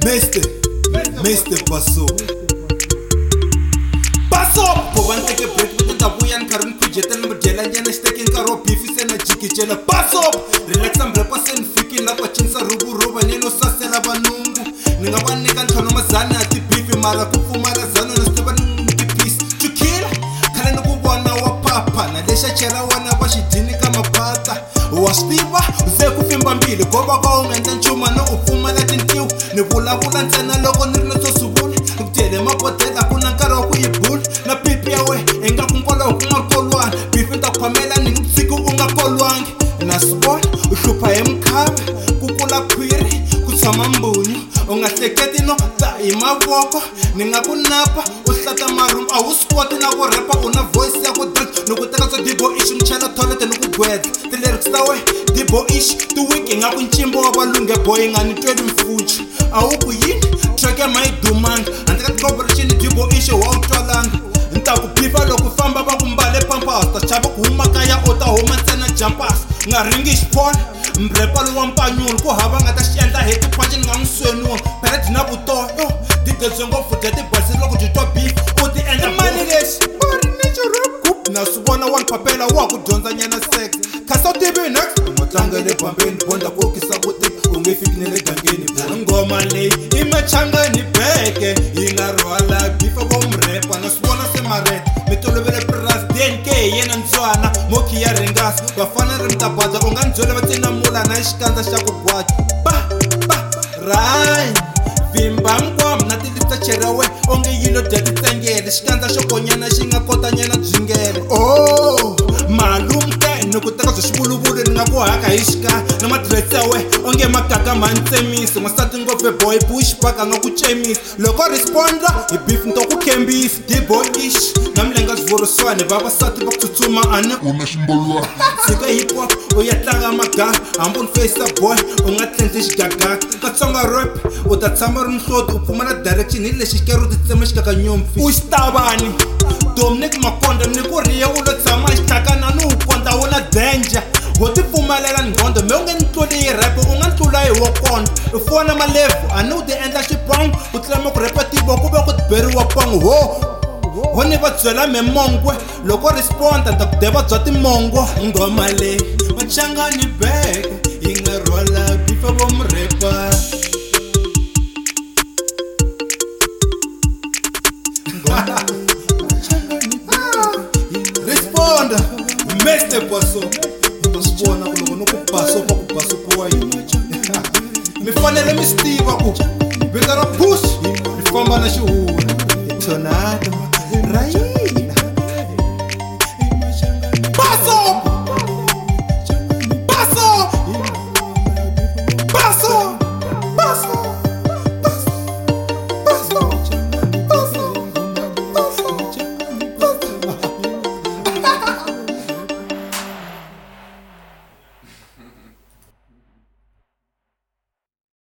Mr. Basso Kuba nteke break kuti ndavuya nkarhi ni kujetela mudyela nyana xiteke nkarhi wo bifise na jikijela Basso relaxa mrepa se ni fikile la kwacinisa ruvuruva ni no sasela vanungu ni nga va nyika ntlhanu mazana ya tibifi mara ku pfumala zano ni swi tiva ni tipisi tukila khale ni ku vona wa papa na lexi a chela wena va xidini ka mapata wa swi tiva ze ku fimba mbili ko va ka u nga endla nchumu no u pfumala tintiwu ni vulavula ntsena loko ni ri na swo swivula ku tele mabodela ku na nkarhi wa ku yi bula na pipi ya we ingaku nkwalaho ku nga ri kolwana bifi ta khomela ni siku u nga kolwangi na swi vona u hlupha hi mukhava ku kula khwiri ku tshama mbunyu u nga hleketi no ta hi mavoko ni nga ku napa u hlata marhumbu a wu swi koti na ku repa u na voice ya ku drit ni ku teka swa dibo ish ni chela toilet ni ku gwedla ti-lyrics ta we dibo ish ti-wiki nga ku ncimbo wa valunge boy nga ni tweli mfuci a wu ku yini track ya ma yi dumanga handle ka ti-corporation dibo ish wa wu twalanga ni ta ku bifa loko famba va ku mbale pampas ta chava ku huma kaya u ta huma ntsena jumpers nga ringi xipona mrepa lowa mpanyulu ku hava nga ta xi endla hi tipaci ni nga n'wi sweniwa phela dyi na vutoyo tidebye ngopfu dya tibasile loko byi twa beef u ti endla mali lexi na swi vona wa papela wa ku dyondza nyana sex khasa u tivi next ma tlanga le bambeni bonda ku kisa ku tika u nge fiki ne le gangeni ngoma leyi i machangani beke yi nga rhwala bifa vo mrepa na swi vona se mareta mi tolovele president ke hi yena ntswana moki ya ringasa vafana ri mi ta badza u nga ni byele va tsinamula na xikandza xa ku gwata rai vimba mkwama na tilip ta cheriwe onge yilo dya titsengele xikandza xo konyana xi nga kotanyana byingele malumke ni ku teka bya xivuluvulu ni nga ku haka hi xikaya na madiresi ya we onge magaga ma ntsemisi n'wansati ngopfe boy bush baka nga ku cemisa loko responda hi beef ni to ku khembisi diboy ish na milenga swivoroswani vavasati va ku tsutsuma ani una ximbolwana tshika hip hop u ya tlanga magaga hambi u ni facea boy u nga tlendli xigagaga katsonga rap u ta tshama ri mihloti u pfumala direction hi lexi xikeri u ti tsema xikakanyompfi u xitabani Dominic Makonda ni ku riya u lo tshama xitlakana ni u konda wu na danger wo ti pfumalela nghondo me u nge ni tluli hi rap u nga ni tlula hi wo konda u fona malevu a ni u ti endla xipong u tlama ku repa tivo ku ve ku ti beriwa pong ho ni va byela memongwe loko responda ta ku deva bya timongo ngoma leyi machangani beke yi nga rhwala bifa vo mrepa Responda Mr. Basso utasibona ku loko no ku baso pa ku baso ku wa yini mi fanele mi stiva ku vita ra push mi famba na xihuhuri tornado right